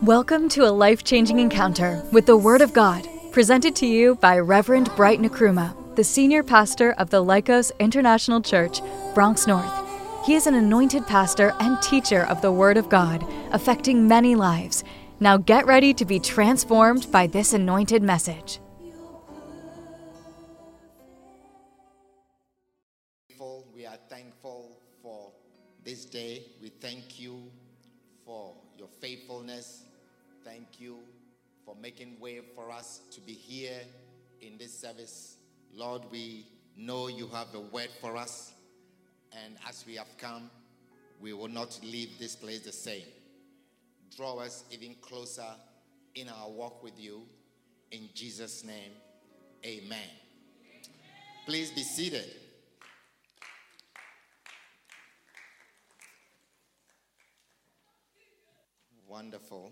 Welcome to a life-changing encounter with the Word of God, presented to you by Reverend Bright Nkrumah, the senior pastor of the Lycos International Church, Bronx North. He is an anointed pastor and teacher of the Word of God, affecting many lives. Now get ready to be transformed by this anointed message. We are thankful for this day. We thank you for your faithfulness. Thank you for making way for us to be here in this service. Lord, we know you have a word for us, and as we have come, we will not leave this place the same. Draw us even closer in our walk with you. In Jesus' name, amen. Please be seated. Wonderful.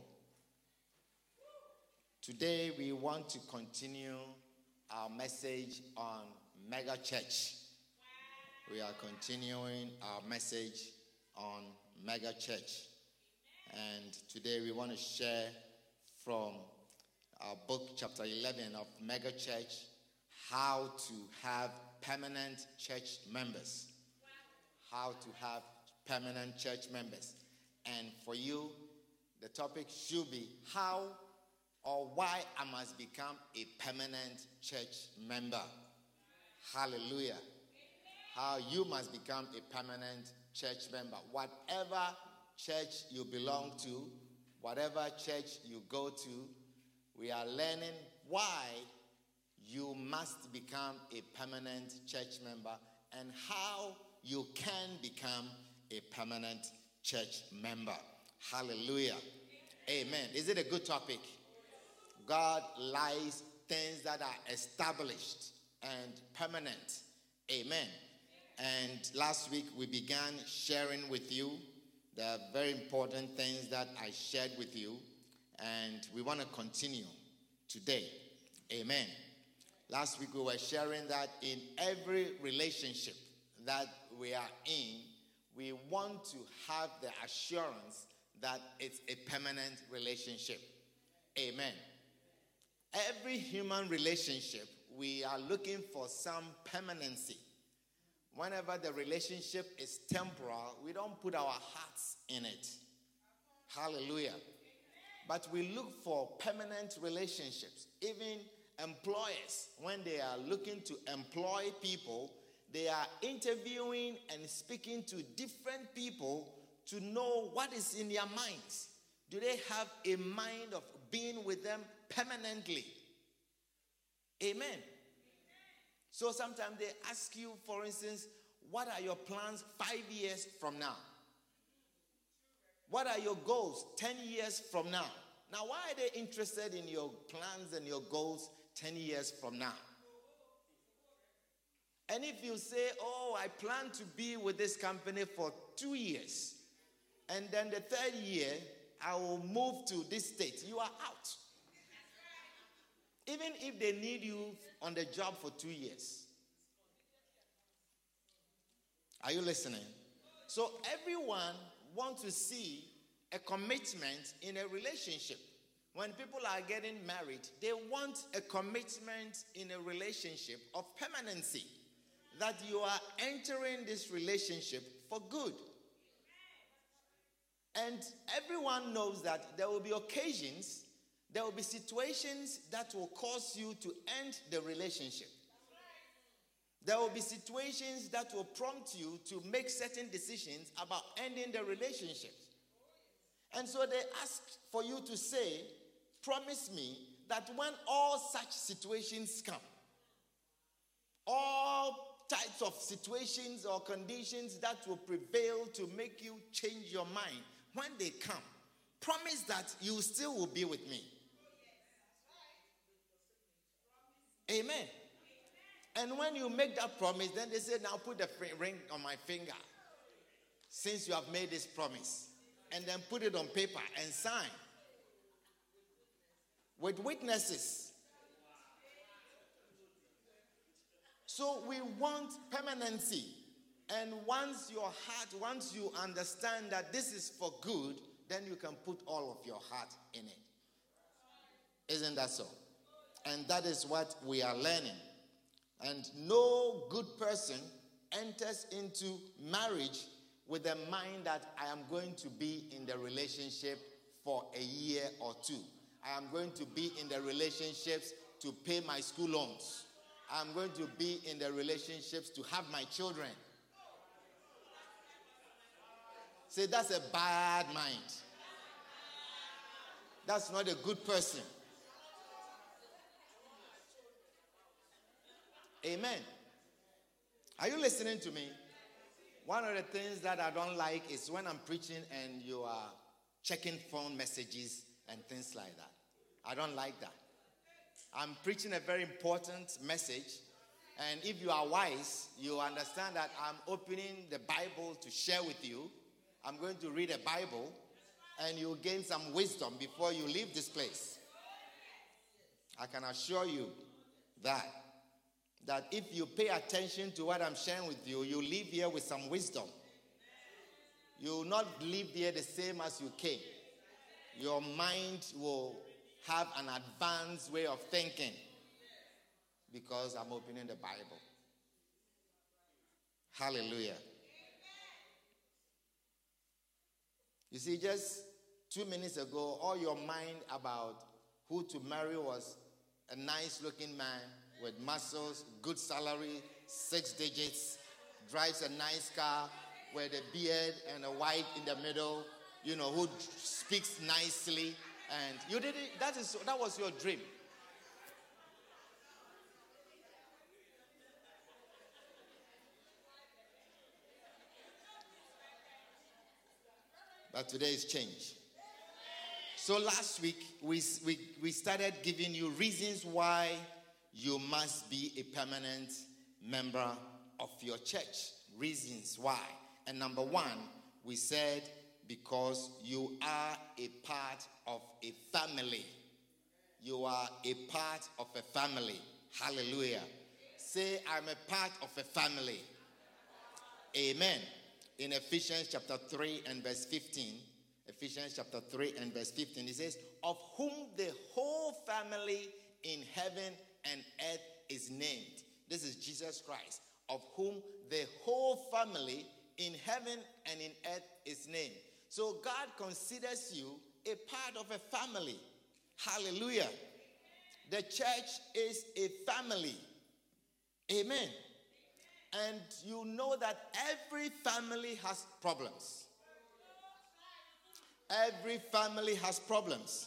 Today we want to continue our message on Mega Church. We are continuing our message on Mega Church. And today we want to share from our book, chapter 11 of Mega Church, how to have permanent church members. How to have permanent church members. And for you, the topic should be how or why I must become a permanent church member. Hallelujah. How you must become a permanent church member. Whatever church you belong to, whatever church you go to, we are learning why you must become a permanent church member and how you can become a permanent church member. Hallelujah. Amen. Is it a good topic? God likes things that are established and permanent. Amen. And last week we began sharing with you the very important things that I shared with you. And we want to continue today. Amen. Last week we were sharing that in every relationship that we are in, we want to have the assurance that it's a permanent relationship. Amen. Every human relationship, we are looking for some permanency. Whenever the relationship is temporal, we don't put our hearts in it. Hallelujah. But we look for permanent relationships. Even employers, when they are looking to employ people, they are interviewing and speaking to different people to know what is in their minds. Do they have a mind of being with them permanently? Amen. So sometimes they ask you, for instance, what are your plans 5 years from now? What are your goals 10 years from now? Now, why are they interested in your plans and your goals 10 years from now? And if you say, oh, I plan to be with this company for 2 years, and then the third year, I will move to this state, you are out. Even if they need you on the job for 2 years. Are you listening? So everyone wants to see a commitment in a relationship. When people are getting married, they want a commitment in a relationship of permanency. That you are entering this relationship for good. And everyone knows that there will be occasions, there will be situations that will cause you to end the relationship. There will be situations that will prompt you to make certain decisions about ending the relationship. And so they ask for you to say, promise me that when all such situations come, all types of situations or conditions that will prevail to make you change your mind, when they come, promise that you still will be with me. Amen. And when you make that promise, then they say, now put the ring on my finger, since you have made this promise. And then put it on paper and sign. With witnesses. So we want permanency. And once you understand that this is for good, then you can put all of your heart in it. Isn't that so? And that is what we are learning. And no good person enters into marriage with the mind that I am going to be in the relationship for a year or two. I am going to be in the relationships to pay my school loans. I am going to be in the relationships to have my children. Say, that's a bad mind. That's not a good person. Amen. Are you listening to me? One of the things that I don't like is when I'm preaching and you are checking phone messages and things like that. I don't like that. I'm preaching a very important message, and if you are wise, you understand that I'm opening the Bible to share with you. I'm going to read a Bible, and you'll gain some wisdom before you leave this place. I can assure you that if you pay attention to what I'm sharing with you, you'll leave here with some wisdom. You will not leave here the same as you came. Your mind will have an advanced way of thinking because I'm opening the Bible. Hallelujah. You see, just 2 minutes ago, all your mind about who to marry was a nice-looking man with muscles, good salary, 6 digits, drives a nice car with a beard and a white in the middle, who speaks nicely. And you did it. That was your dream. But today is change. So last week we started giving you reasons why you must be a permanent member of your church. Reasons why. And number 1, we said because you are a part of a family. You are a part of a family. Hallelujah. Say, I'm a part of a family. Amen. In Ephesians chapter 3 and verse 15, Ephesians chapter 3 and verse 15, it says, of whom the whole family in heaven and earth is named. This is Jesus Christ, of whom the whole family in heaven and in earth is named. So God considers you a part of a family. Hallelujah. The church is a family. Amen. And you know that every family has problems. Every family has problems.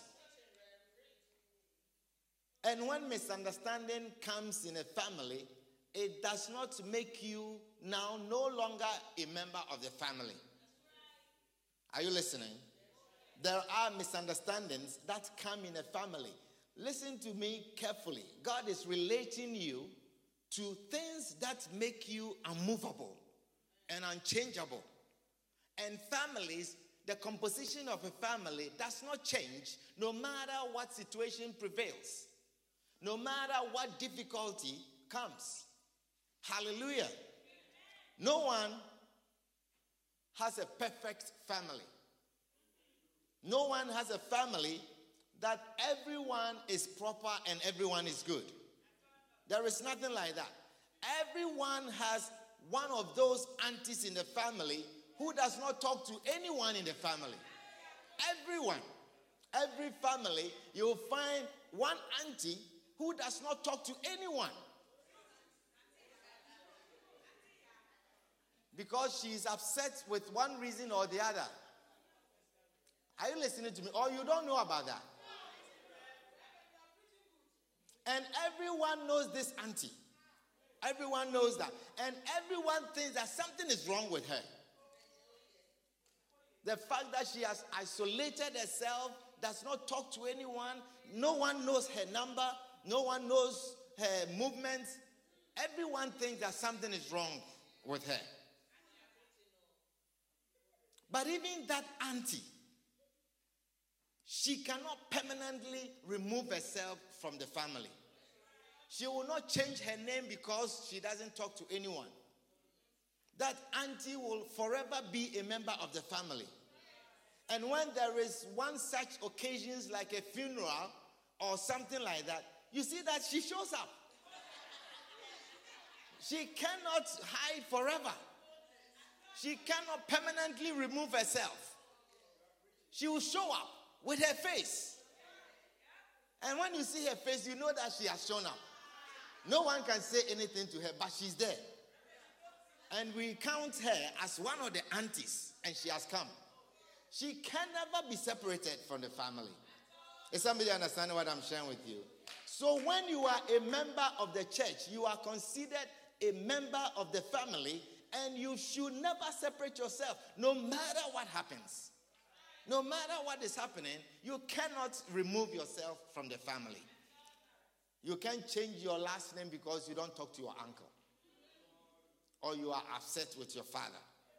And when misunderstanding comes in a family, it does not make you now no longer a member of the family. Are you listening? There are misunderstandings that come in a family. Listen to me carefully. God is relating you to things that make you unmovable and unchangeable. And families, the composition of a family does not change no matter what situation prevails, no matter what difficulty comes. Hallelujah. No one has a perfect family. No one has a family that everyone is proper and everyone is good. There is nothing like that. Everyone has one of those aunties in the family who does not talk to anyone in the family. Everyone. Every family, you'll find one auntie who does not talk to anyone. Because she is upset with one reason or the other. Are you listening to me? Or you don't know about that? And everyone knows this auntie. Everyone knows that. And everyone thinks that something is wrong with her. The fact that she has isolated herself, does not talk to anyone, no one knows her number, no one knows her movements. Everyone thinks that something is wrong with her. But even that auntie, she cannot permanently remove herself from the family. She will not change her name because she doesn't talk to anyone. That auntie will forever be a member of the family. And when there is one such occasions like a funeral or something like that, you see that she shows up. She cannot hide forever. She cannot permanently remove herself. She will show up with her face. And when you see her face, you know that she has shown up. No one can say anything to her, but she's there. And we count her as one of the aunties, and she has come. She can never be separated from the family. Is somebody understanding what I'm sharing with you? So when you are a member of the church, you are considered a member of the family, and you should never separate yourself, no matter what happens. No matter what is happening, you cannot remove yourself from the family. You can't change your last name because you don't talk to your uncle, or you are upset with your father.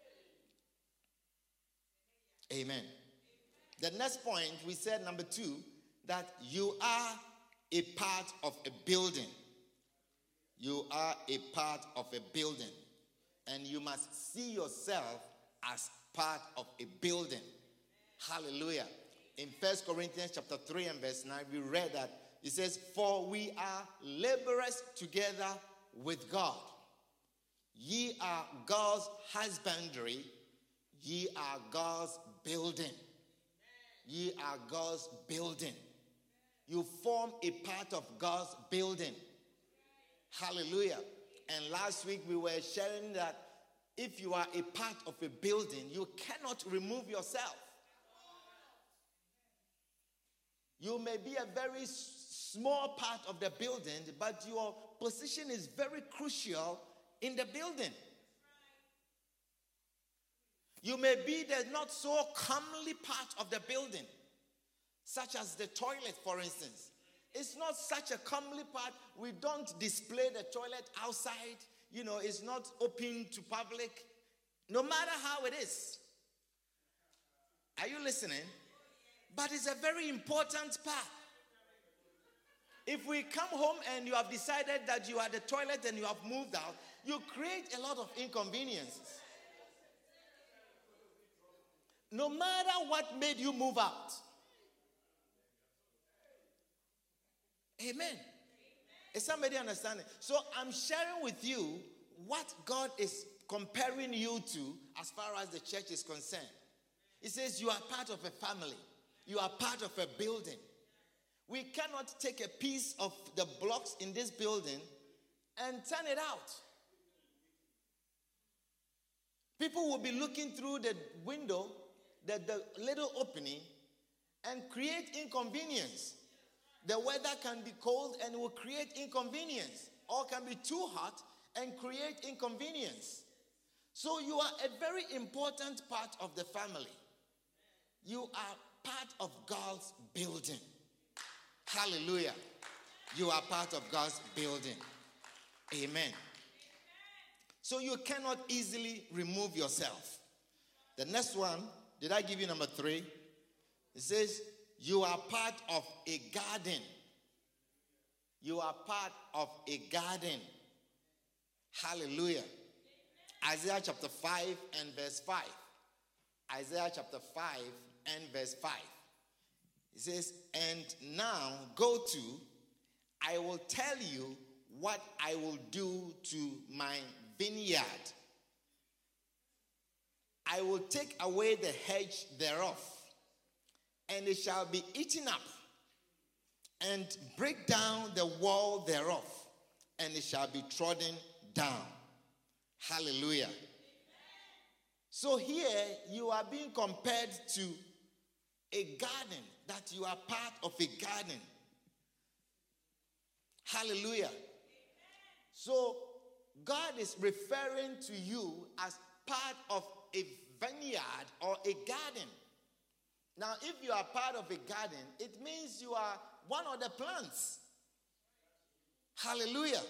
Amen. The next point, we said, number 2, that you are a part of a building. You are a part of a building. And you must see yourself as part of a building. Hallelujah. In 1 Corinthians chapter 3 and verse 9, we read that it says, for we are laborers together with God. Ye are God's husbandry. Ye are God's building. Ye are God's building. You form a part of God's building. Hallelujah. And last week we were sharing that if you are a part of a building, you cannot remove yourself. You may be a very small part of the building, but your position is very crucial in the building. You may be the not so comely part of the building, such as the toilet, for instance. It's not such a comely part. We don't display the toilet outside. You know, it's not open to public, no matter how it is. Are you listening? But it's a very important part. If we come home and you have decided that you are the toilet and you have moved out, you create a lot of inconveniences. No matter what made you move out. Amen. Is somebody understanding? So I'm sharing with you what God is comparing you to as far as the church is concerned. He says you are part of a family. You are part of a building. We cannot take a piece of the blocks in this building and turn it out. People will be looking through the window, the little opening, and create inconvenience. The weather can be cold and will create inconvenience, or can be too hot and create inconvenience. So you are a very important part of the family. You are part of God's building. Hallelujah. You are part of God's building. Amen. So you cannot easily remove yourself. The next one, did I give you number 3? It says, you are part of a garden. You are part of a garden. Hallelujah. Isaiah chapter 5 and verse 5. Isaiah chapter 5 and verse 5. It says, and now go to, I will tell you what I will do to my vineyard. I will take away the hedge thereof, and it shall be eaten up, and break down the wall thereof, and it shall be trodden down. Hallelujah. So here you are being compared to a garden, that you are part of a garden. Hallelujah. So God is referring to you as part of a vineyard or a garden. Now, if you are part of a garden, it means you are one of the plants. Hallelujah.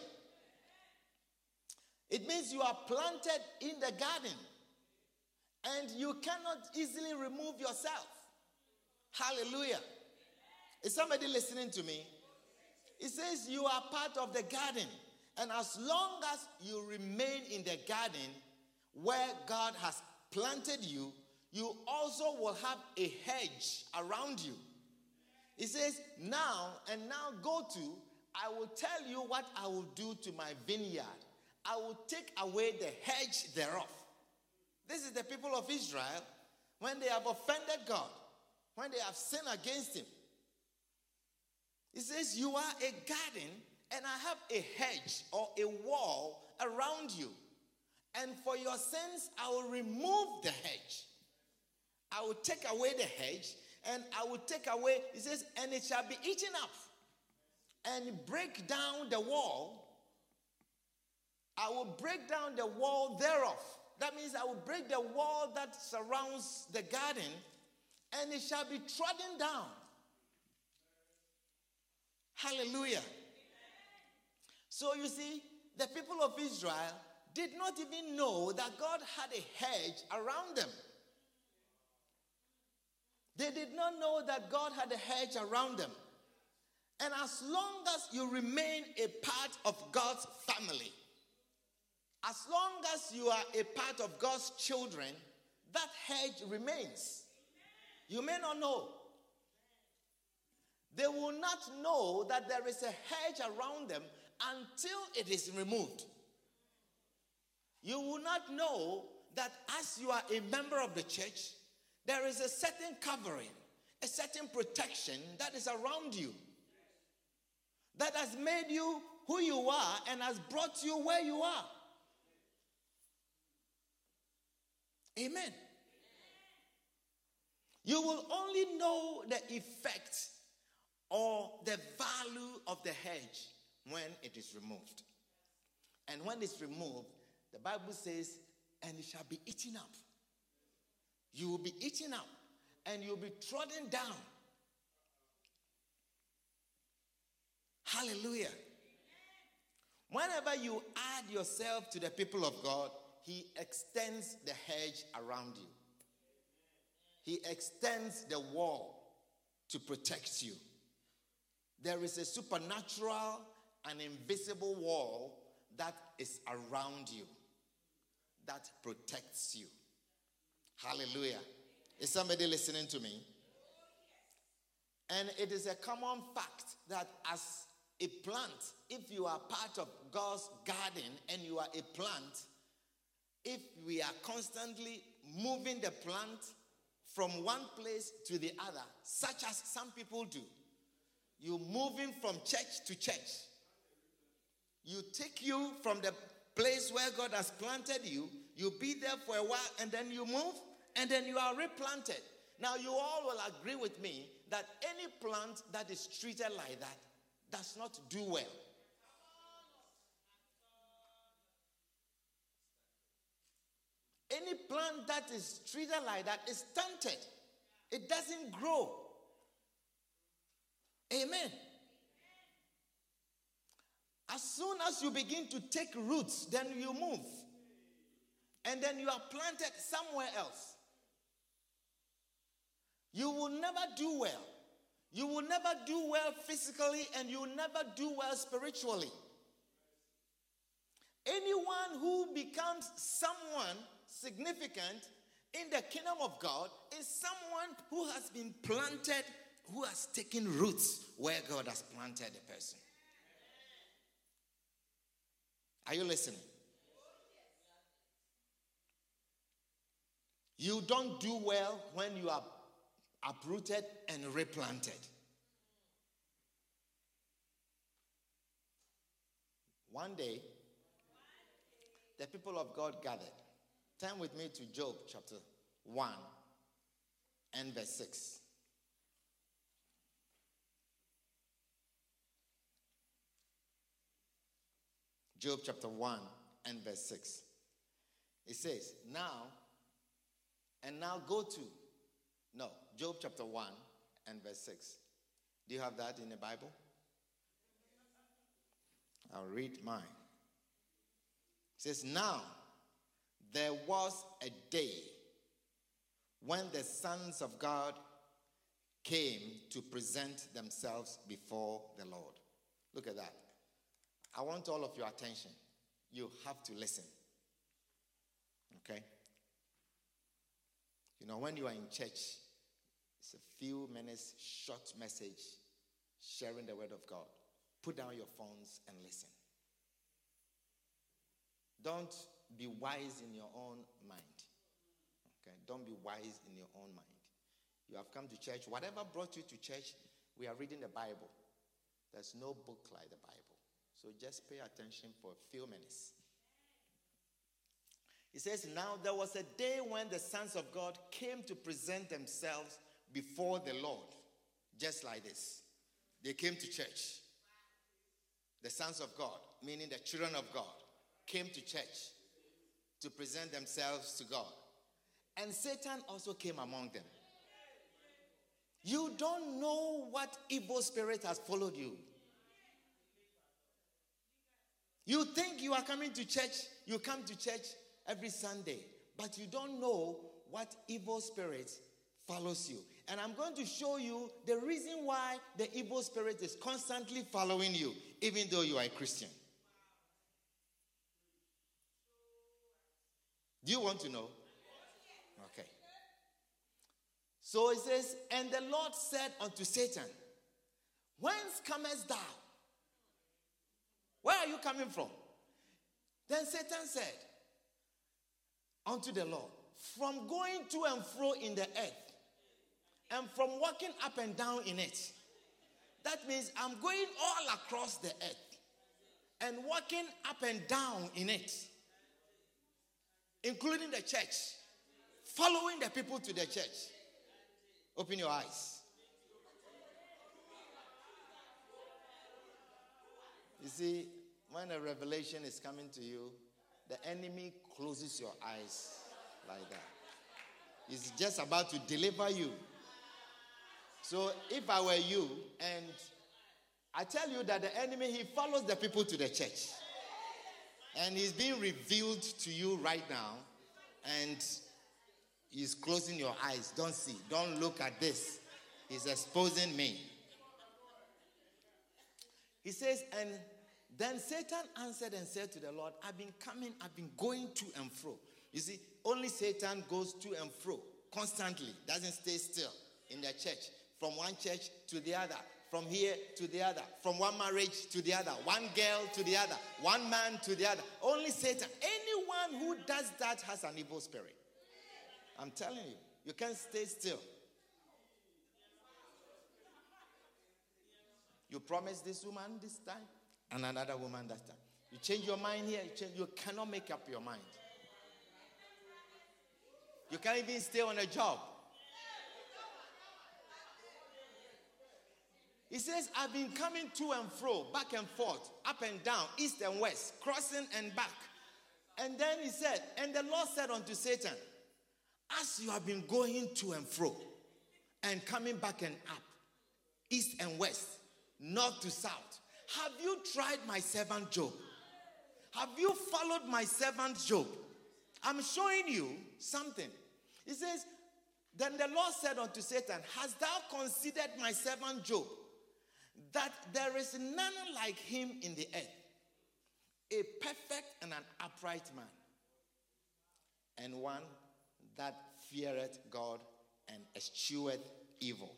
It means you are planted in the garden, and you cannot easily remove yourself. Hallelujah. Is somebody listening to me? It says you are part of the garden, and as long as you remain in the garden where God has planted you, you also will have a hedge around you. He says, now go to, I will tell you what I will do to my vineyard. I will take away the hedge thereof. This is the people of Israel when they have offended God, when they have sinned against him. He says, you are a garden, and I have a hedge or a wall around you. And for your sins, I will remove the hedge. I will take away the hedge, and I will take away, he says, and it shall be eaten up, and break down the wall. I will break down the wall thereof. That means I will break the wall that surrounds the garden, and it shall be trodden down. Hallelujah. So you see, the people of Israel did not even know that God had a hedge around them. They did not know that God had a hedge around them. And as long as you remain a part of God's family, as long as you are a part of God's children, that hedge remains. You may not know. They will not know that there is a hedge around them until it is removed. You will not know that as you are a member of the church, there is a certain covering, a certain protection that is around you, that has made you who you are and has brought you where you are. Amen. You will only know the effect or the value of the hedge when it is removed. And when it's removed, the Bible says, and it shall be eaten up. You will be eaten up, and you'll be trodden down. Hallelujah. Whenever you add yourself to the people of God, he extends the hedge around you. He extends the wall to protect you. There is a supernatural and invisible wall that is around you, that protects you. Hallelujah. Is somebody listening to me? And it is a common fact that as a plant, if you are part of God's garden and you are a plant, if we are constantly moving the plant from one place to the other, such as some people do, you moving from church to church, you take you from the place where God has planted you, you be there for a while, and then you move, and then you are replanted. Now, you all will agree with me that any plant that is treated like that does not do well. Any plant that is treated like that is stunted. It doesn't grow. Amen. As soon as you begin to take roots, then you move. And then you are planted somewhere else. You will never do well. You will never do well physically, and you will never do well spiritually. Anyone who becomes someone significant in the kingdom of God is someone who has been planted, who has taken roots where God has planted the person. Are you listening? You don't do well when you are uprooted and replanted. One day, the people of God gathered. Turn with me to Job chapter 1 and verse 6. Job chapter 1 and verse 6. It says, now go to, Job chapter 1 and verse 6. Do you have that in the Bible? I'll read mine. It says, now there was a day when the sons of God came to present themselves before the Lord. Look at that. I want all of your attention. You have to listen. Okay? You know, when you are in church, it's a few minutes, short message, sharing the word of God. Put down your phones and listen. Don't be wise in your own mind. Okay? Don't be wise in your own mind. You have come to church. Whatever brought you to church, we are reading the Bible. There's no book like the Bible. So just pay attention for a few minutes. It says, now there was a day when the sons of God came to present themselves before the Lord. Just like this. They came to church. The sons of God, meaning the children of God, came to church to present themselves to God. And Satan also came among them. You don't know what evil spirit has followed you. You think you are coming to church, you come to church every Sunday, but you don't know what evil spirit follows you. And I'm going to show you the reason why the evil spirit is constantly following you, even though you are a Christian. Do you want to know? Okay. So it says, and the Lord said unto Satan, whence comest thou? Where are you coming from? Then Satan said unto the Lord, from going to and fro in the earth, and from walking up and down in it. That means I'm going all across the earth and walking up and down in it, including the church, following the people to the church. Open your eyes. You see, when a revelation is coming to you, the enemy closes your eyes like that. He's just about to deliver you. So if I were you, and I tell you that the enemy, he follows the people to the church. And he's being revealed to you right now. And he's closing your eyes. Don't see. Don't look at this. He's exposing me. He says, and then Satan answered and said to the Lord, I've been going to and fro. You see, only Satan goes to and fro constantly, doesn't stay still in the church, from one church to the other, from here to the other, from one marriage to the other, one girl to the other, one man to the other. Only Satan. Anyone who does that has an evil spirit. I'm telling you, you can't stay still. You promise this woman this time, and another woman that time. You change your mind here, you cannot make up your mind. You can't even stay on a job. He says, I've been coming to and fro, back and forth, up and down, east and west, crossing and back. And then he said, and the Lord said unto Satan, as you have been going to and fro, and coming back and up, east and west, north to south, have you tried my servant Job? Have you followed my servant Job? I'm showing you something. He says, then the Lord said unto Satan, hast thou considered my servant Job, that there is none like him in the earth, a perfect and an upright man, and one that feareth God and escheweth evil.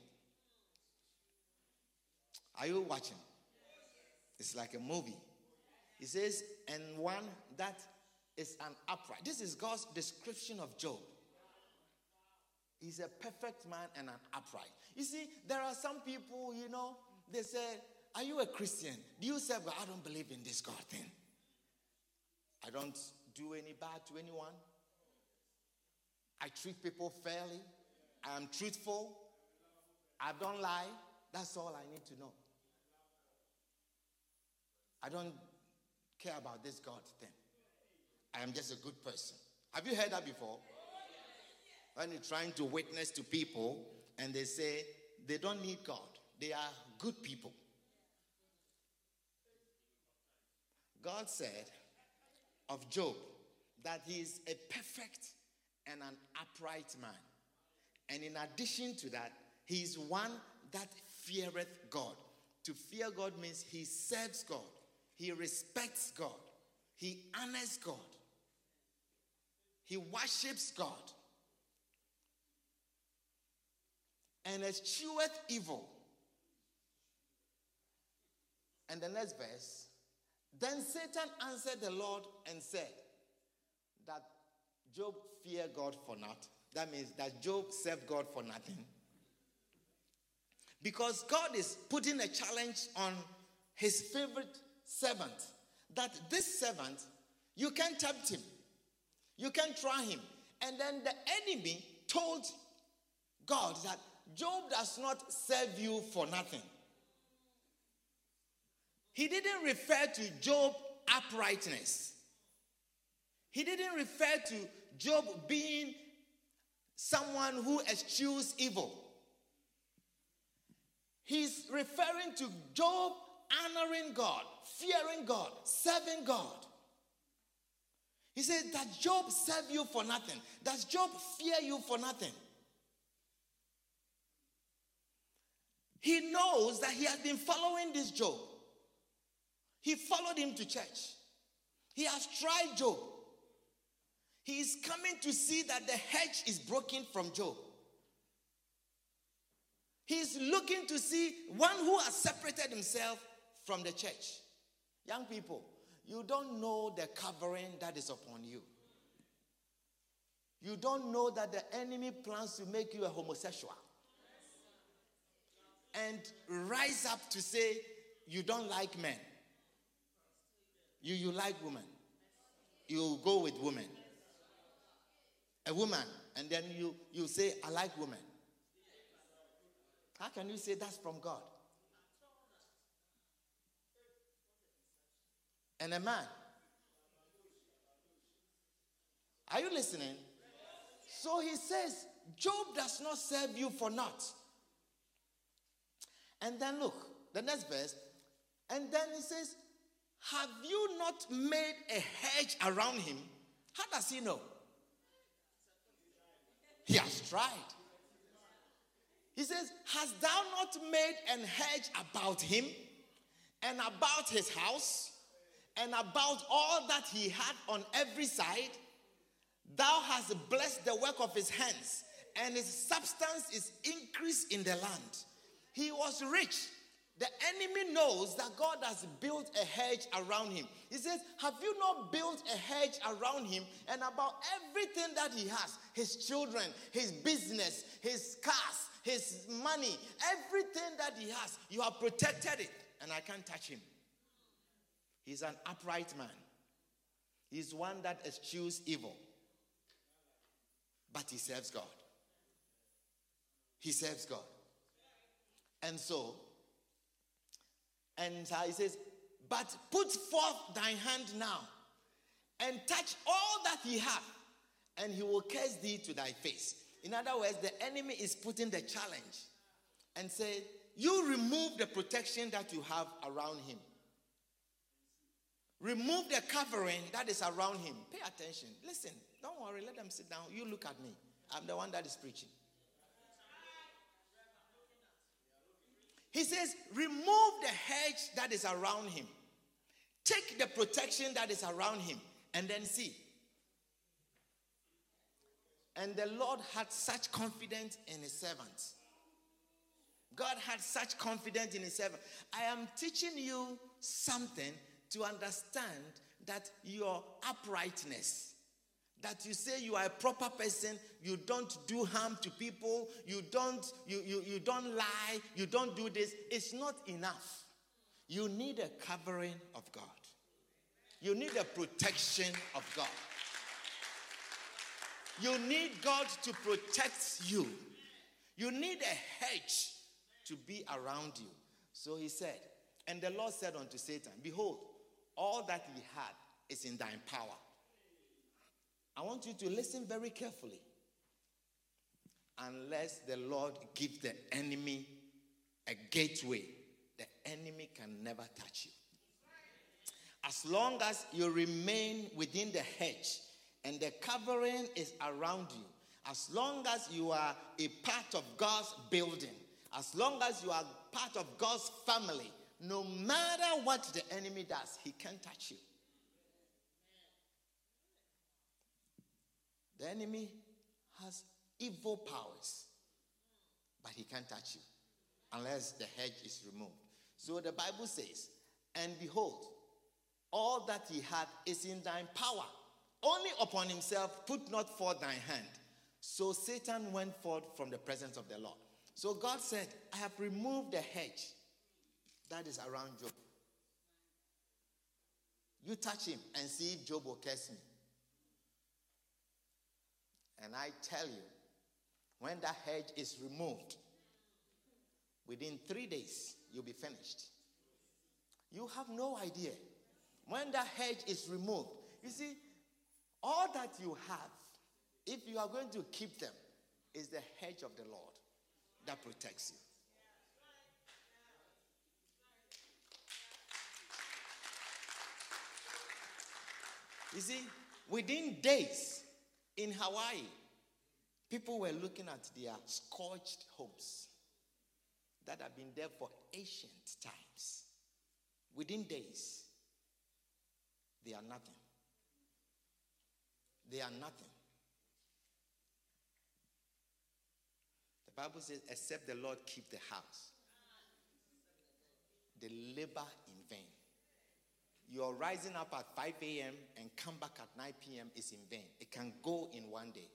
Are you watching? It's like a movie. He says, and one that is an upright. This is God's description of Job. He's a perfect man and an upright. You see, there are some people, they say, are you a Christian? Do you serve God? I don't believe in this God thing. I don't do any bad to anyone. I treat people fairly. I am truthful. I don't lie. That's all I need to know. I don't care about this God thing. I am just a good person. Have you heard that before? When you're trying to witness to people and they say they don't need God. They are good people. God said of Job that he is a perfect and an upright man. And in addition to that, he is one that feareth God. To fear God means he serves God. He respects God. He honors God. He worships God. and escheweth evil. And the next verse, then Satan answered the Lord and said that Job feared God for naught. That means that Job served God for nothing. Because God is putting a challenge on his favorite servant, that this servant, you can't tempt him. You can't try him. And then the enemy told God that Job does not serve you for nothing. He didn't refer to Job's uprightness. He didn't refer to Job being someone who eschews evil. He's referring to Job honoring God, fearing God, serving God. He says, does Job serve you for nothing? Does Job fear you for nothing? He knows that he has been following this Job. He followed him to church. He has tried Job. He is coming to see that the hedge is broken from Job. He is looking to see one who has separated himself from the church. Young people, you don't know the covering that is upon you. You don't know that the enemy plans to make you a homosexual and rise up to say you don't like men. You like women. You go with women. A woman, and then you say, I like women. How can you say that's from God? And a man. Are you listening? So he says, Job does not serve you for naught. And then look, the next verse. And then he says, have you not made a hedge around him? How does he know? He has tried. He says, hast thou not made an hedge about him and about his house and about all that he had on every side? Thou hast blessed the work of his hands, and his substance is increased in the land. He was rich. The enemy knows that God has built a hedge around him. He says, have you not built a hedge around him and about everything that he has? His children, his business, his cars, his money, everything that he has. You have protected it, and I can't touch him. He's an upright man. He's one that eschews evil. But he serves God. He serves God. And so, he says, but put forth thine hand now, and touch all that he hath, and he will curse thee to thy face. In other words, the enemy is putting the challenge and say, you remove the protection that you have around him. Remove the covering that is around him. Pay attention. Listen, don't worry, let them sit down. You look at me. I'm the one that is preaching. He says, remove the hedge that is around him. Take the protection that is around him, and then see. And the Lord had such confidence in his servants. God had such confidence in his servant. I am teaching you something to understand that your uprightness, that you say you are a proper person, you don't do harm to people, you don't lie, you don't do this, it's not enough. You need a covering of God. You need a protection of God. You need God to protect you. You need a hedge to be around you. So he said, and the Lord said unto Satan, behold, all that he had is in thine power. I want you to listen very carefully. Unless the Lord gives the enemy a gateway, the enemy can never touch you. As long as you remain within the hedge and the covering is around you, as long as you are a part of God's building, as long as you are part of God's family, no matter what the enemy does, he can't touch you. The enemy has evil powers, but he can't touch you unless the hedge is removed. So the Bible says, and behold, all that he had is in thine power. Only upon himself put not forth thine hand. So Satan went forth from the presence of the Lord. So God said, I have removed the hedge that is around Job. You touch him and see if Job will curse me. And I tell you, when that hedge is removed, within 3 days, you'll be finished. You have no idea. When that hedge is removed, you see, all that you have, if you are going to keep them, is the hedge of the Lord that protects you. You see, within days in Hawaii, people were looking at their scorched homes that have been there for ancient times. Within days, they are nothing. They are nothing. The Bible says, except the Lord keep the house, they labor in vain. Your rising up at 5 a.m. and come back at 9 p.m. is in vain. It can go in one day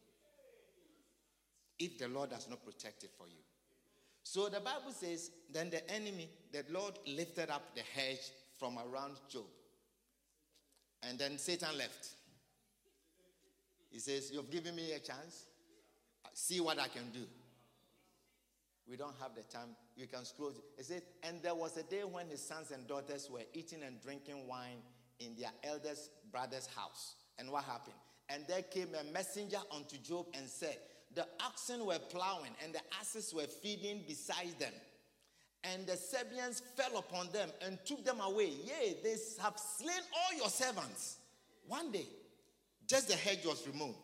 if the Lord does not protect it for you. So the Bible says, then the enemy, the Lord lifted up the hedge from around Job. And then Satan left. He says, you've given me a chance. See what I can do. We don't have the time. You can scroll. It says, and there was a day when his sons and daughters were eating and drinking wine in their eldest brother's house. And what happened? And there came a messenger unto Job and said, the oxen were plowing and the asses were feeding beside them. And the Sabeans fell upon them and took them away. Yea, they have slain all your servants. One day, just the hedge was removed.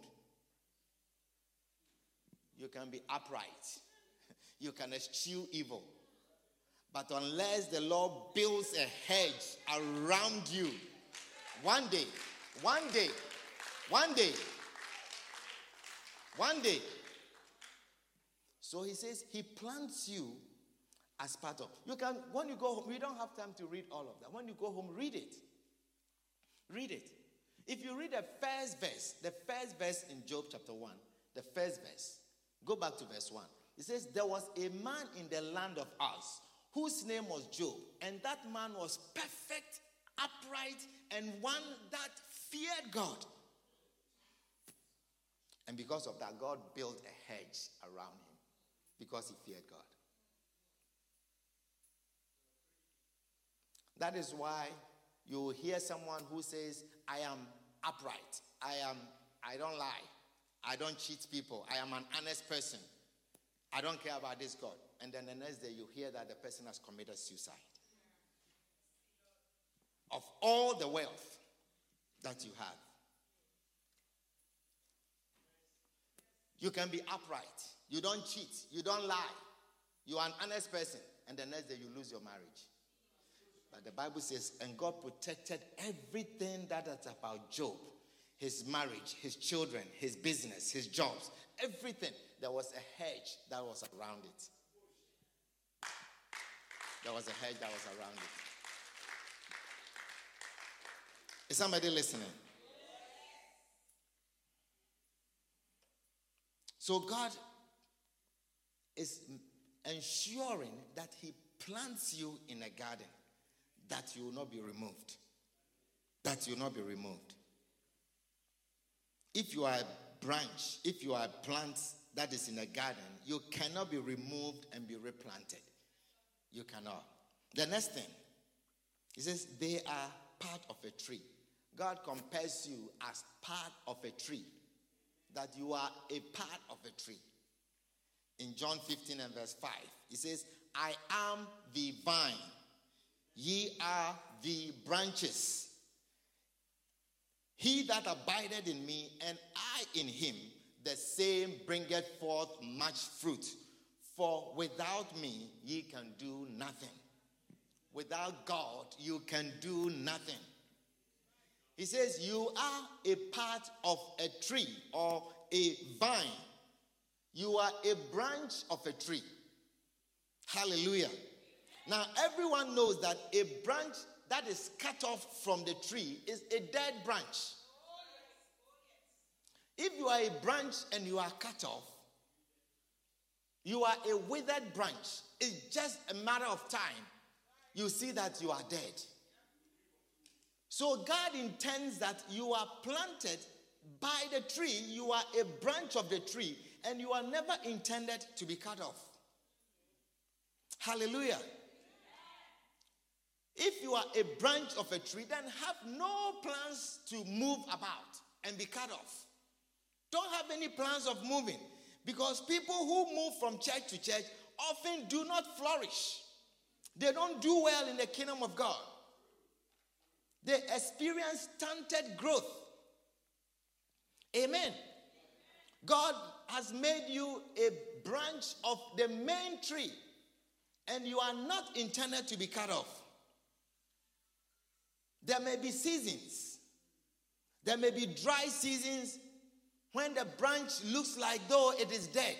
You can be upright. You can eschew evil. But unless the Lord builds a hedge around you, one day, so he says he plants you as part of. You can, when you go home, we don't have time to read all of that. When you go home, read it. Read it. If you read the first verse in Job chapter 1, the first verse, go back to verse 1. It says, there was a man in the land of Uz, whose name was Job, and that man was perfect, upright, and one that feared God. And because of that, God built a hedge around him, because he feared God. That is why you hear someone who says, I am upright, I don't lie, I don't cheat people, I am an honest person, I don't care about this God. And then the next day you hear that the person has committed suicide. Of all the wealth that you have, you can be upright, you don't cheat, you don't lie, you are an honest person, and the next day you lose your marriage. But the Bible says, and God protected everything that is about Job. His marriage, his children, his business, his jobs, everything. There was a hedge that was around it. There was a hedge that was around it. Is somebody listening? So God is ensuring that he plants you in a garden that you will not be removed. That you will not be removed. If you are a branch, if you are a plant that is in a garden, you cannot be removed and be replanted. You cannot. The next thing, he says, they are part of a tree. God compares you as part of a tree. That you are a part of a tree. In John 15 and verse 5, he says, I am the vine, ye are the branches. He that abideth in me, and I in him, the same bringeth forth much fruit. For without me, ye can do nothing. Without God, you can do nothing. He says, you are a part of a tree or a vine. You are a branch of a tree. Hallelujah. Now, everyone knows that a branch that is cut off from the tree is a dead branch. If you are a branch and you are cut off, you are a withered branch. It's just a matter of time. You see that you are dead. So God intends that you are planted by the tree. You are a branch of the tree, and you are never intended to be cut off. Hallelujah. If you are a branch of a tree, then have no plans to move about and be cut off. Don't have any plans of moving, because people who move from church to church often do not flourish. They don't do well in the kingdom of God. They experience stunted growth. Amen. God has made you a branch of the main tree, and you are not intended to be cut off. There may be seasons. There may be dry seasons when the branch looks like though it is dead.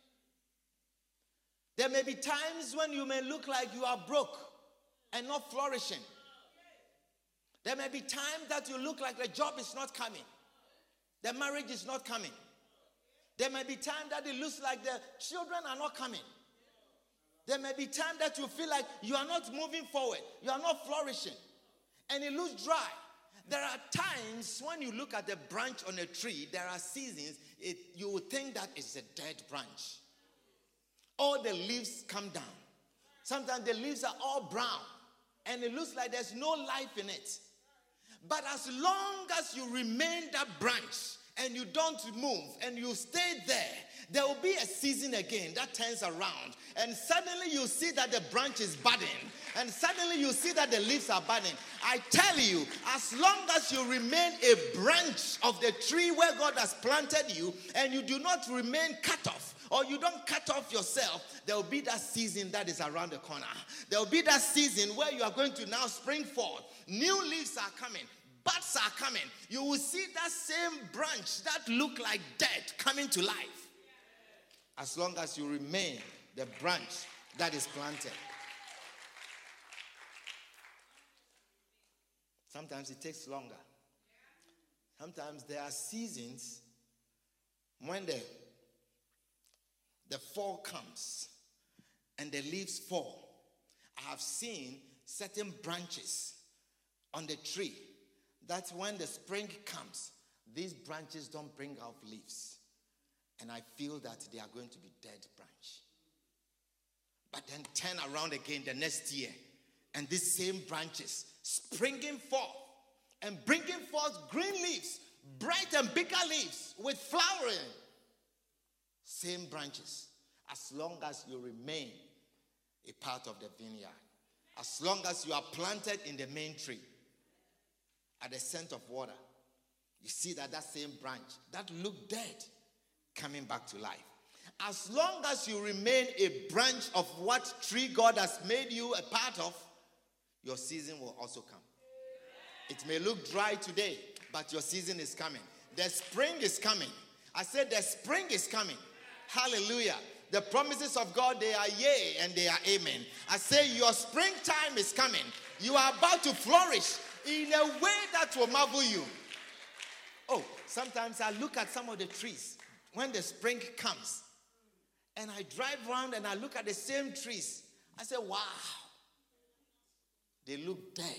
There may be times when you may look like you are broke and not flourishing. There may be times that you look like the job is not coming. The marriage is not coming. There may be times that it looks like the children are not coming. There may be times that you feel like you are not moving forward. You are not flourishing. And it looks dry. There are times when you look at the branch on a tree, there are seasons, you would think that it's a dead branch. All the leaves come down. Sometimes the leaves are all brown, and it looks like there's no life in it. But as long as you remain that branch, and you don't move, and you stay there will be a season again that turns around, and suddenly you see that the branch is budding, and suddenly you see that the leaves are budding. I tell you, as long as you remain a branch of the tree where God has planted you, and you do not remain cut off, or you don't cut off yourself, there will be that season that is around the corner. There will be that season where you are going to now spring forth. New leaves are coming. Buds are coming. You will see that same branch that looked like dead coming to life. As long as you remain the branch that is planted. Sometimes it takes longer. Sometimes there are seasons when the fall comes and the leaves fall. I have seen certain branches on the tree that when the spring comes, these branches don't bring out leaves. And I feel that they are going to be dead branch. But then turn around again the next year, and these same branches springing forth and bringing forth green leaves, bright and bigger leaves with flowering. Same branches. As long as you remain a part of the vineyard. As long as you are planted in the main tree. At the scent of water, you see that same branch that looked dead coming back to life. As long as you remain a branch of what tree God has made you a part of, your season will also come. It may look dry today, but your season is coming. The spring is coming. I said the spring is coming. Hallelujah. The promises of God, they are yea and they are amen. I say your springtime is coming. You are about to flourish in a way that will marvel you. Oh, sometimes I look at some of the trees when the spring comes, and I drive around and I look at the same trees. I say, wow, they look dead.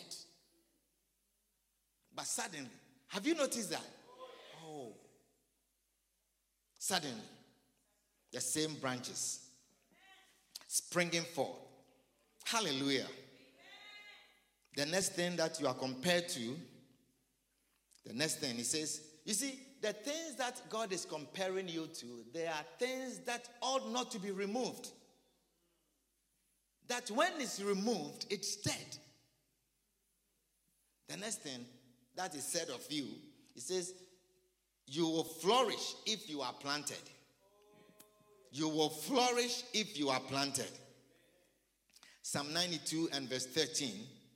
But suddenly, have you noticed that? Oh, suddenly, the same branches springing forth. Hallelujah. The next thing that you are compared to, the next thing, he says, you see, the things that God is comparing you to, there are things that ought not to be removed. That when it's removed, it's dead. The next thing that is said of you, it says, you will flourish if you are planted. You will flourish if you are planted. Psalm 92 and verse 13.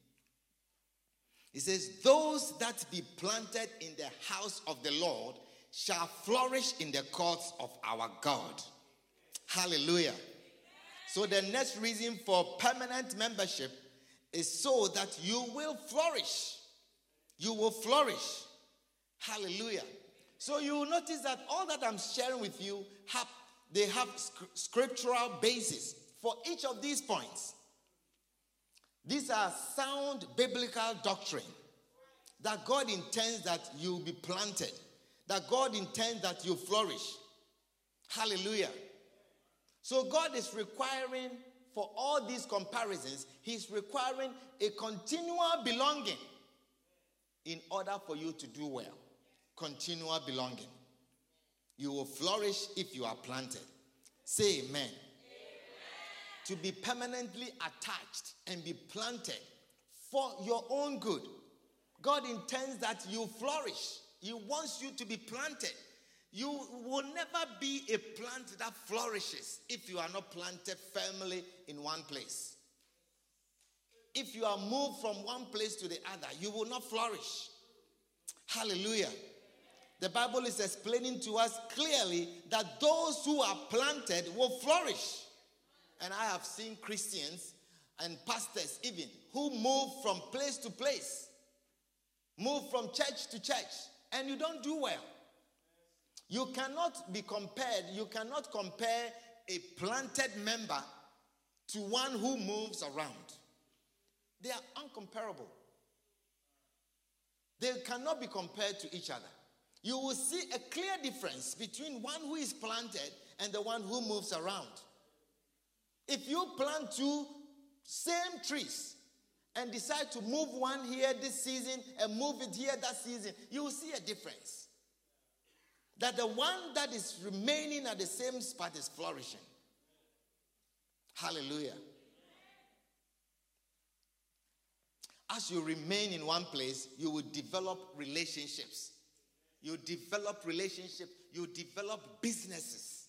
It says, those that be planted in the house of the Lord shall flourish in the courts of our God. Hallelujah. So the next reason for permanent membership is so that you will flourish. You will flourish. Hallelujah. So you will notice that all that I'm sharing with you, they have scriptural basis for each of these points. These are sound biblical doctrine that God intends that you be planted, that God intends that you flourish. Hallelujah. So God is requiring, for all these comparisons, He's requiring a continual belonging in order for you to do well. Continual belonging. You will flourish if you are planted. Say amen. Amen. To be permanently attached and be planted for your own good. God intends that you flourish. He wants you to be planted. You will never be a plant that flourishes if you are not planted firmly in one place. If you are moved from one place to the other, you will not flourish. Hallelujah. The Bible is explaining to us clearly that those who are planted will flourish. And I have seen Christians and pastors even who move from place to place, move from church to church, and you don't do well. You cannot be compared, you cannot compare a planted member to one who moves around. They are uncomparable. They cannot be compared to each other. You will see a clear difference between one who is planted and the one who moves around. If you plant two same trees and decide to move one here this season and move it here that season, you will see a difference. That the one that is remaining at the same spot is flourishing. Hallelujah. As you remain in one place, you will develop relationships. You develop relationships. You develop businesses.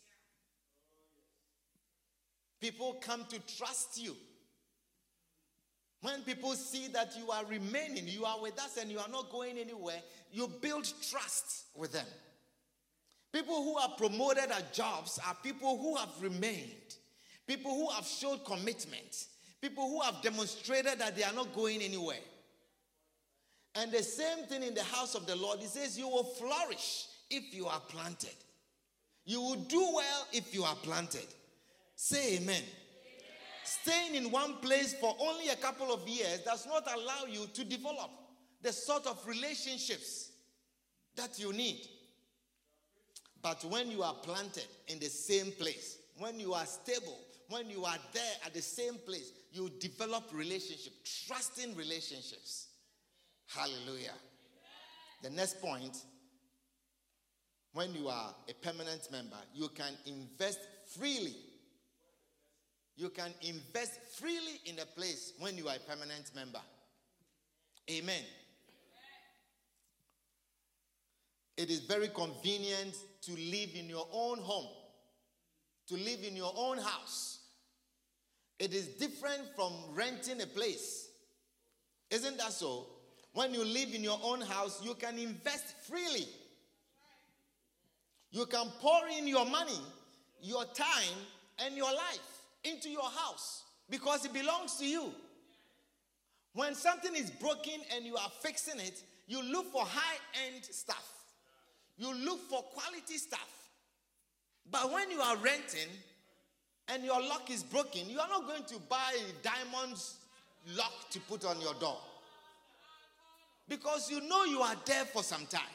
People come to trust you. When people see that you are remaining, you are with us and you are not going anywhere, you build trust with them. People who are promoted at jobs are people who have remained. People who have showed commitment. People who have demonstrated that they are not going anywhere. And the same thing in the house of the Lord. He says you will flourish if you are planted. You will do well if you are planted. Say amen. Staying in one place for only a couple of years does not allow you to develop the sort of relationships that you need. But when you are planted in the same place, when you are stable, when you are there at the same place, you develop relationships, trusting relationships. Hallelujah. The next point, when you are a permanent member, you can invest freely. You can invest freely in a place when you are a permanent member. Amen. It is very convenient to live in your own home, to live in your own house. It is different from renting a place. Isn't that so? When you live in your own house, you can invest freely. You can pour in your money, your time, and your life into your house because it belongs to you. When something is broken and you are fixing it, you look for high-end stuff. You look for quality stuff. But when you are renting and your lock is broken, you are not going to buy a diamond lock to put on your door. Because you know you are there for some time.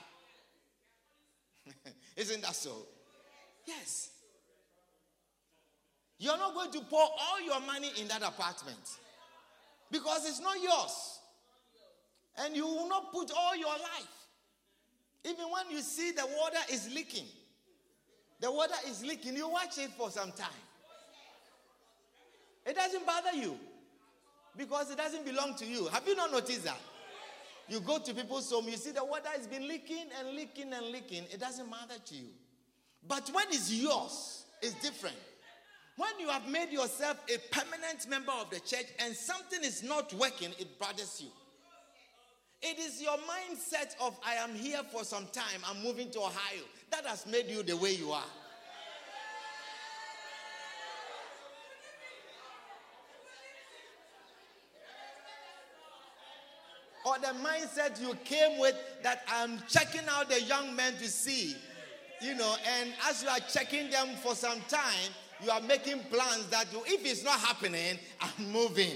Isn't that so? Yes. You're not going to pour all your money in that apartment. Because it's not yours. And you will not put all your life. Even when you see the water is leaking. The water is leaking. You watch it for some time. It doesn't bother you. Because it doesn't belong to you. Have you not noticed that? You go to people's home, you see the water has been leaking and leaking and leaking. It doesn't matter to you. But when it's yours, it's different. When you have made yourself a permanent member of the church and something is not working, it bothers you. It is your mindset of, I am here for some time, I'm moving to Ohio. That has made you the way you are. Or the mindset you came with that I'm checking out the young men to see, and as you are checking them for some time, you are making plans that if it's not happening, I'm moving.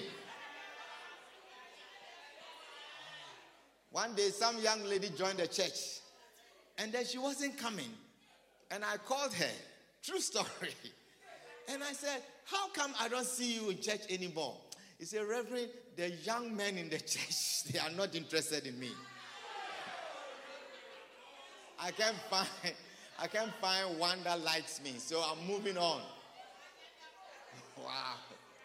One day, some young lady joined the church, and then she wasn't coming. And I called her. True story. And I said, how come I don't see you in church anymore? He said, Reverend, the young men in the church, they are not interested in me. I can't find one that likes me, so I'm moving on. Wow.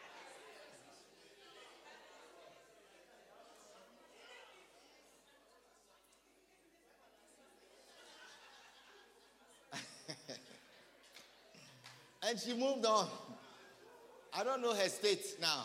And she moved on. I don't know her state now.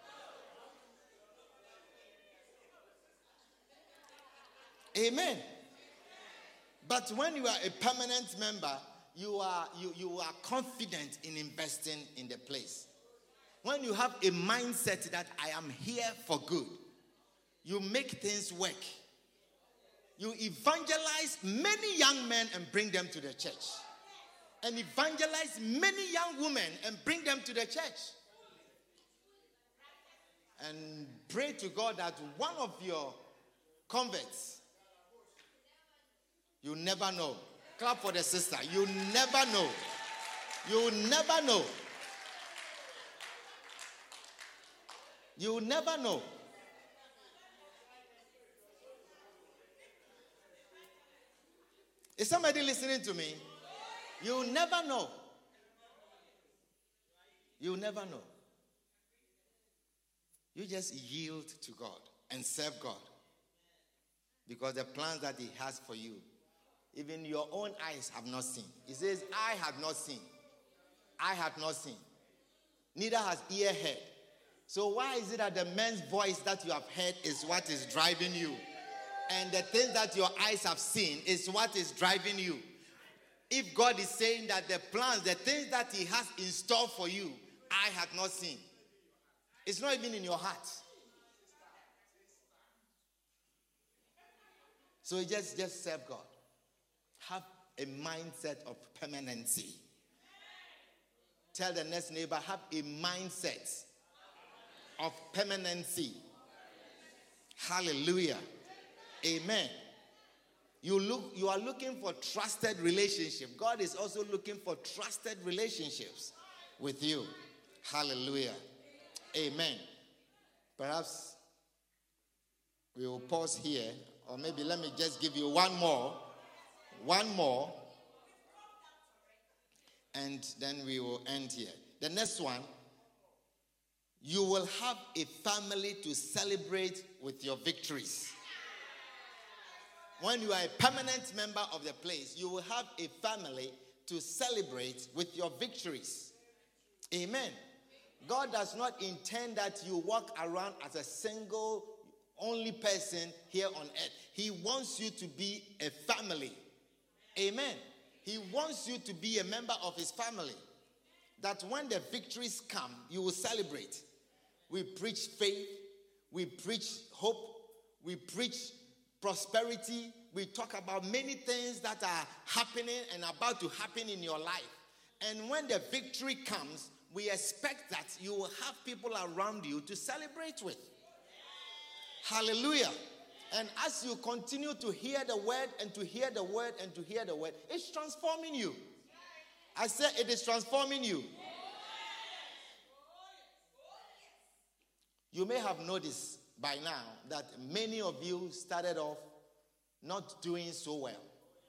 Amen. But when you are a permanent member, you are confident in investing in the place. When you have a mindset that I am here for good, you make things work. You evangelize many young men and bring them to the church. And evangelize many young women and bring them to the church. And pray to God that one of your converts, you never know. Clap for the sister. You never know. You never know. You never know. Is somebody listening to me? You never know. You never know. You just yield to God and serve God. Because the plans that He has for you, even your own eyes have not seen. He says, I have not seen. I have not seen. Neither has ear heard. So why is it that the man's voice that you have heard is what is driving you? And the things that your eyes have seen is what is driving you? If God is saying that the plans, the things that He has in store for you, I have not seen. It's not even in your heart. So just serve God. Have a mindset of permanency. Tell the next neighbor, have a mindset of permanency. Hallelujah. Amen. You are looking for trusted relationship. God is also looking for trusted relationships with you. Hallelujah. Amen. Perhaps we will pause here, or maybe let me just give you one more, and then we will end here. The next one, you will have a family to celebrate with your victories. When you are a permanent member of the place, you will have a family to celebrate with your victories. Amen. God does not intend that you walk around as a single, only person here on earth. He wants you to be a family. Amen. He wants you to be a member of His family. That when the victories come, you will celebrate. We preach faith. We preach hope. We preach prosperity. We talk about many things that are happening and about to happen in your life. And when the victory comes, we expect that you will have people around you to celebrate with. Hallelujah. And as you continue to hear the word and to hear the word and to hear the word, it's transforming you. I said it is transforming you. You may have noticed by now that many of you started off not doing so well.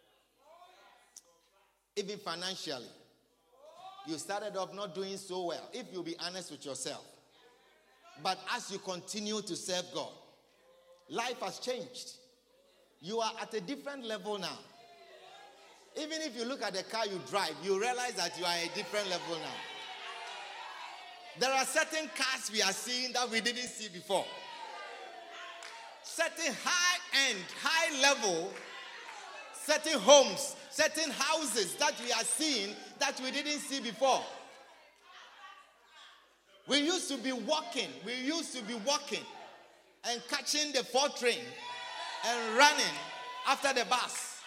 Even financially. You started off not doing so well, if you'll be honest with yourself. But as you continue to serve God, life has changed. You are at a different level now. Even if you look at the car you drive, you realize that you are at a different level now. There are certain cars we are seeing that we didn't see before. Certain high-end, high-level, certain homes, certain houses that we are seeing that we didn't see before. We used to be walking. and catching the 4 train and running after the bus.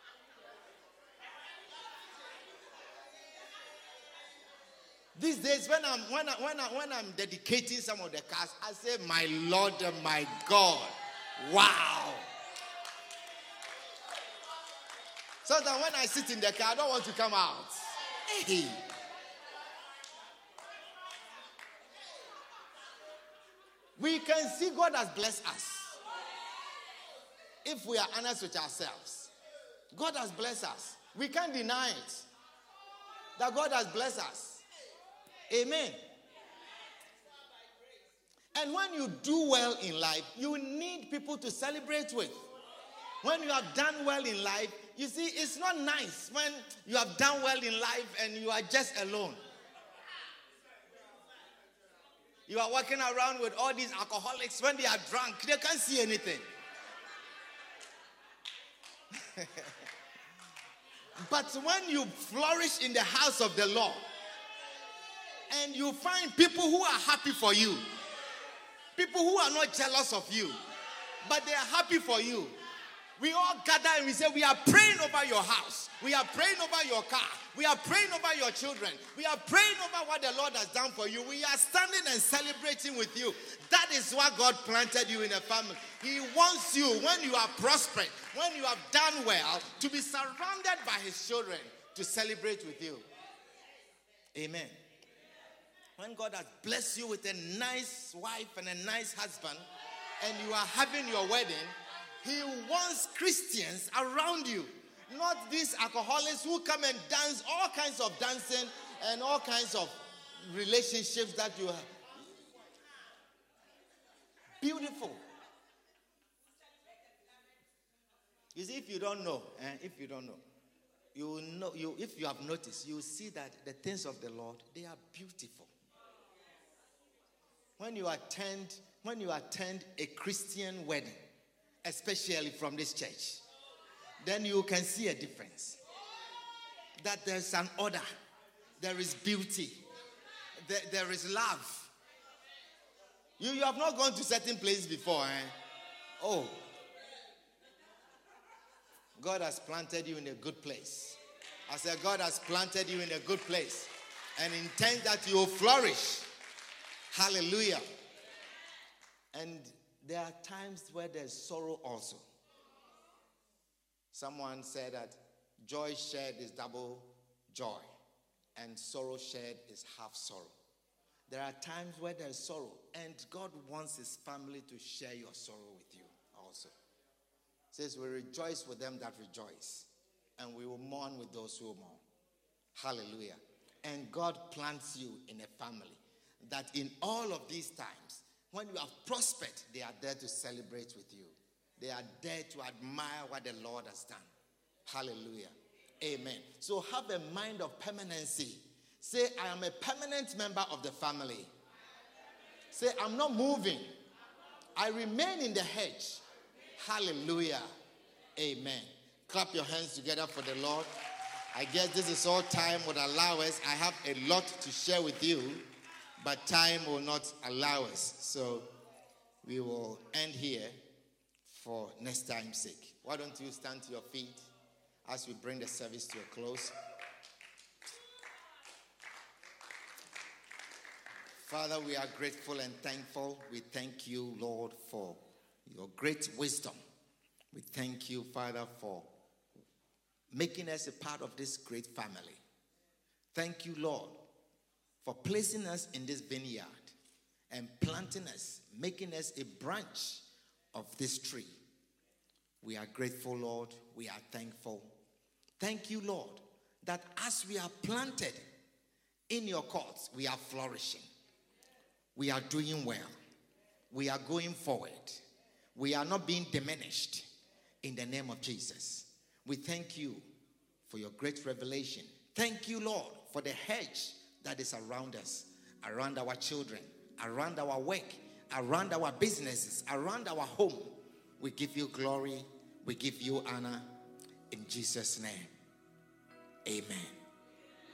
These days, when I'm dedicating some of the cars, I say, my Lord and my God, wow. Sometimes when I sit in the car, I don't want to come out. Hey. We can see God has blessed us. If we are honest with ourselves, God has blessed us. We can't deny it. That God has blessed us. Amen. And when you do well in life, you need people to celebrate with. When you have done well in life, you see, it's not nice when you have done well in life and you are just alone. You are walking around with all these alcoholics. When they are drunk, they can't see anything. But when you flourish in the house of the Lord and you find people who are happy for you, people who are not jealous of you, but they are happy for you, we all gather and we say, we are praying over your house. We are praying over your car. We are praying over your children. We are praying over what the Lord has done for you. We are standing and celebrating with you. That is why God planted you in a family. He wants you, when you are prospered, when you have done well, to be surrounded by his children to celebrate with you. Amen. When God has blessed you with a nice wife and a nice husband, and you are having your wedding, he wants Christians around you, not these alcoholics who come and dance, all kinds of dancing and all kinds of relationships that you have. Beautiful. You see, if you don't know, you will know. If you have noticed, you will see that the things of the Lord, they are beautiful. When you attend a Christian wedding, especially from this church, then you can see a difference. That there's an order, there is beauty, there is love. You have not gone to certain places before, Oh, God has planted you in a good place. I said, God has planted you in a good place and intends that you will flourish. Hallelujah. And there are times where there's sorrow also. Someone said that joy shared is double joy, and sorrow shared is half sorrow. There are times where there's sorrow, and God wants his family to share your sorrow with you also. It says, we rejoice with them that rejoice, and we will mourn with those who mourn. Hallelujah. And God plants you in a family that in all of these times, when you have prospered, they are there to celebrate with you. They are there to admire what the Lord has done. Hallelujah. Amen. So have a mind of permanency. Say, I am a permanent member of the family. Say, I'm not moving. I remain in the hedge. Hallelujah. Amen. Clap your hands together for the Lord. I guess this is all time would allow us. I have a lot to share with you, but time will not allow us. So we will end here for next time's sake. Why don't you stand to your feet as we bring the service to a close? Father, we are grateful and thankful. We thank you, Lord, for your great wisdom. We thank you, Father, for making us a part of this great family. Thank you, Lord, for placing us in this vineyard and planting us, making us a branch of this tree. We are grateful, Lord. We are thankful. Thank you, Lord, that as we are planted in your courts, we are flourishing. We are doing well. We are going forward. We are not being diminished in the name of Jesus. We thank you for your great revelation. Thank you, Lord, for the hedge that is around us, around our children, around our work, around our businesses, around our home. We give you glory. We give you honor. In Jesus' name, amen.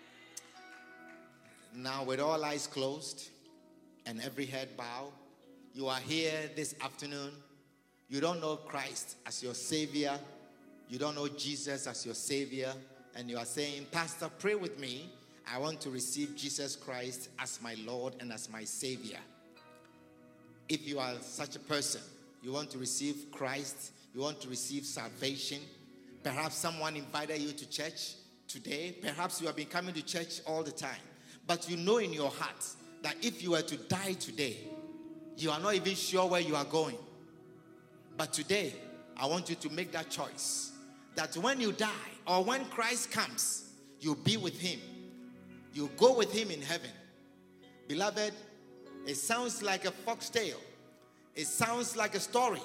Now, with all eyes closed and every head bowed, you are here this afternoon, you don't know Christ as your Savior, you don't know Jesus as your Savior, and you are saying, Pastor, pray with me. I want to receive Jesus Christ as my Lord and as my Savior. If you are such a person, you want to receive Christ, you want to receive salvation, perhaps someone invited you to church today, perhaps you have been coming to church all the time, but you know in your heart that if you were to die today, you are not even sure where you are going. But today, I want you to make that choice, that when you die or when Christ comes, you'll be with him. You go with him in heaven. Beloved, it sounds like a foxtail. It sounds like a story.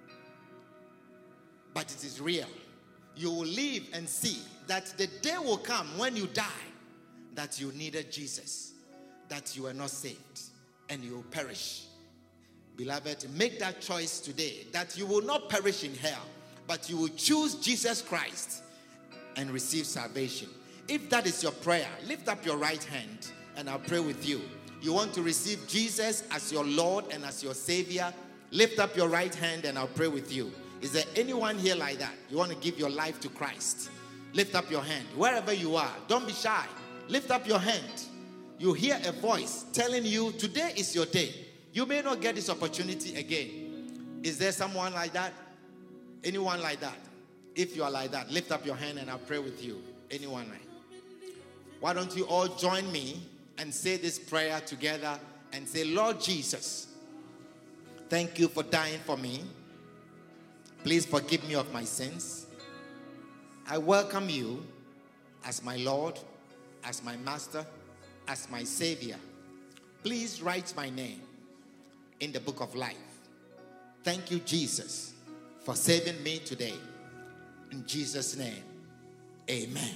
But it is real. You will live and see that the day will come when you die that you needed Jesus, that you were not saved, and you will perish. Beloved, make that choice today, that you will not perish in hell, but you will choose Jesus Christ and receive salvation. If that is your prayer, lift up your right hand and I'll pray with you. You want to receive Jesus as your Lord and as your Savior? Lift up your right hand and I'll pray with you. Is there anyone here like that? You want to give your life to Christ? Lift up your hand. Wherever you are, don't be shy. Lift up your hand. You hear a voice telling you, today is your day. You may not get this opportunity again. Is there someone like that? Anyone like that? If you are like that, lift up your hand and I'll pray with you. Anyone like that? Why don't you all join me and say this prayer together and say, Lord Jesus, thank you for dying for me. Please forgive me of my sins. I welcome you as my Lord, as my Master, as my Savior. Please write my name in the book of life. Thank you, Jesus, for saving me today. In Jesus' name, amen.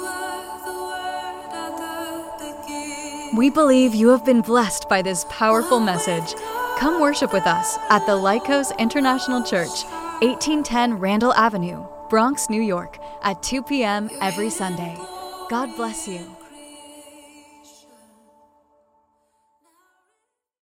We believe you have been blessed by this powerful message. Come worship with us at the Lycos International Church, 1810 Randall Avenue, Bronx, New York, at 2 p.m. every Sunday. God bless you.